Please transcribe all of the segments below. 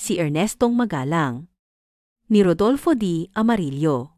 Si Ernestong Magalang, ni Rodolfo D. Amarillo.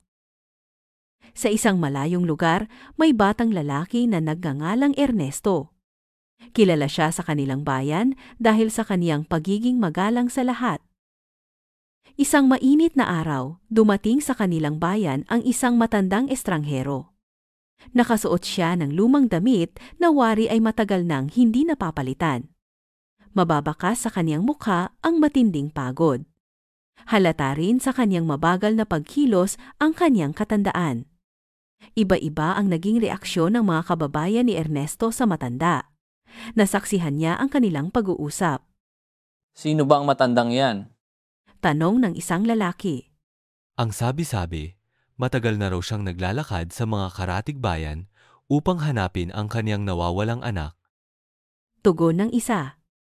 Sa isang malayong lugar, may batang lalaki na nagngangalang Ernesto. Kilala siya sa kanilang bayan dahil sa kaniyang pagiging magalang sa lahat. Isang mainit na araw, dumating sa kanilang bayan ang isang matandang estranghero. Nakasuot siya ng lumang damit na wari ay matagal nang hindi napapalitan. Mababakas sa kaniyang mukha ang matinding pagod. Halata rin sa kaniyang mabagal na pagkilos ang kaniyang katandaan. Iba-iba ang naging reaksyon ng mga kababayan ni Ernesto sa matanda. Nasaksihan niya ang kanilang pag-uusap. Sino ba ang matandang yan? Tanong ng isang lalaki. Ang sabi-sabi, matagal na raw siyang naglalakad sa mga karatig bayan upang hanapin ang kaniyang nawawalang anak. Tugon ng isa.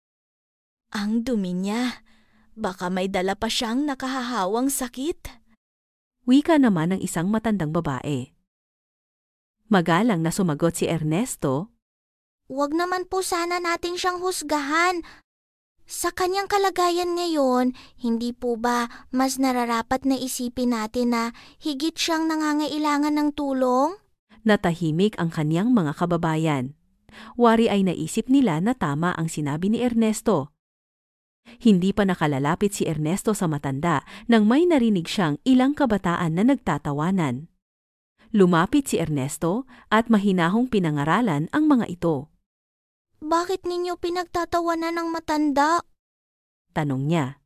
Ang dumi niya. Baka may dala pa siyang nakahahawang sakit. Wika naman ng isang matandang babae. Magalang na sumagot si Ernesto. Huwag naman po sana natin siyang husgahan. Sa kanyang kalagayan ngayon, hindi po ba mas nararapat na isipin natin na higit siyang nangangailangan ng tulong? Natahimik ang kaniyang mga kababayan. Wari ay naisip nila na tama ang sinabi ni Ernesto. Hindi pa nakalalapit si Ernesto sa matanda nang may narinig siyang ilang kabataan na nagtatawanan. Lumapit si Ernesto at mahinahong pinangaralan ang mga ito. Bakit ninyo pinagtatawanan ng matanda? Tanong niya.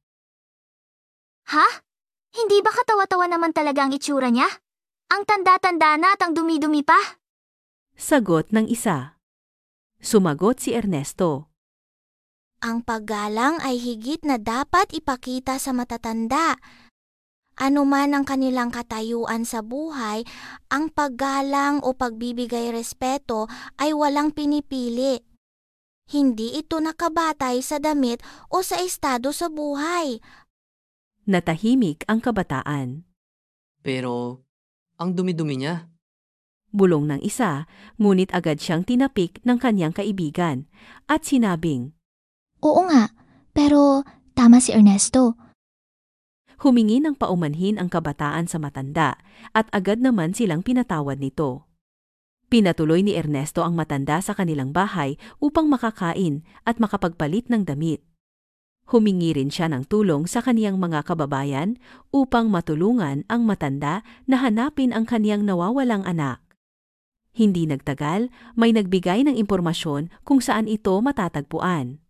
Ha? Hindi ba katawa-tawa naman talaga ang itsura niya? Ang tanda-tanda na at ang dumi-dumi pa? Sagot ng isa. Sumagot si Ernesto. Ang paggalang ay higit na dapat ipakita sa matatanda. Ano man ang kanilang katayuan sa buhay, ang paggalang o pagbibigay respeto ay walang pinipili. Hindi ito nakabatay sa damit o sa estado sa buhay. Natahimik ang kabataan. Pero, ang dumi-dumi niya. Bulong ng isa, ngunit agad siyang tinapik ng kanyang kaibigan at sinabing, Oo nga, pero tama si Ernesto. humingi ng paumanhin ang kabataan sa matanda at agad naman silang pinatawad nito. Pinatuloy ni Ernesto ang matanda sa kanilang bahay upang makakain at makapagpalit ng damit. Humingi rin siya ng tulong sa kaniyang mga kababayan upang matulungan ang matanda na hanapin ang kaniyang nawawalang anak. Hindi nagtagal, may nagbigay ng impormasyon kung saan ito matatagpuan.